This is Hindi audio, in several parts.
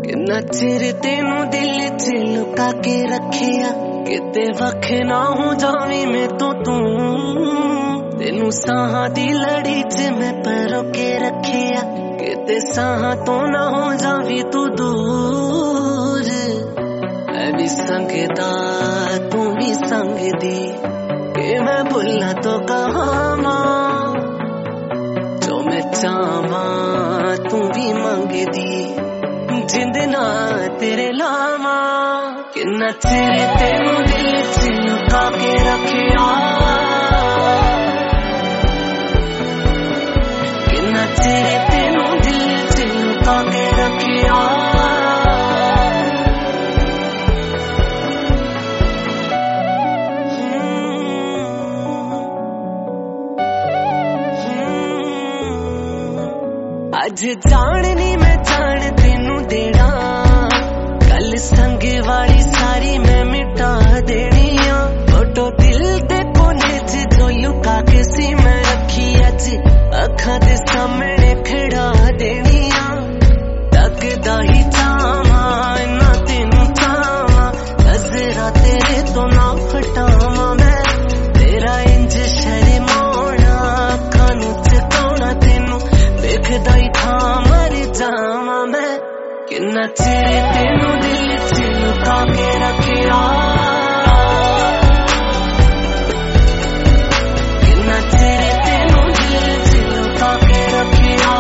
किन्ना चिर तेनू दिल च लुका के रखिया, किते वख ना हो जावी मैं तो तू। तेनू साहां दी लड़ी च मैं परो के रखिया, किते साहां तो ना हो जावी तू दूर। मैं भी संगदा तू भी संगदी, के मैं भुला तो कहां जो मैं चाहवा तू भी मंगदी। जिंद ना तेरे लावा, किन्ना चिर तेनू दिल च लुका के रखिया, किन्ना चिर तेनू दिल च लुका के रखिया। अज जाननी मैं जान तेनू देना, कल संग वाली सारी मैं मिटा देनिया। फोटो दिल दे कोने च जो लुका के सी मैं रखी, अज अखां दे सामने खड़ा देनिया। तकदा ही चाहवा ना तेनू चाहवा, नजरा तेरे तो ना हटावा मैं। तेरा इंज शर्माना अखां नू चकाउणा, तेनू देखदा ही था मर जावा मैं। किन्ना चिर तेनू दिल च लुका के रखिया, किन्ना चिर तेनू दिल च लुका के रखिया।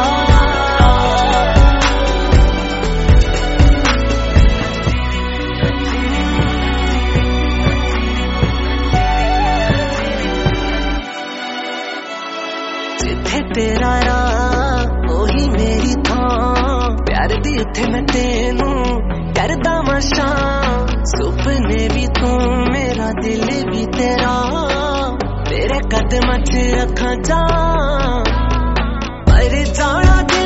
जिथे तेरा राह ओही मेरी थां, प्यार दी उथे मैं तेनू करदा मशा। सुपने भी तू मेरा दिल भी तेरा, तेरे कदमां च रखां जा पर जाना।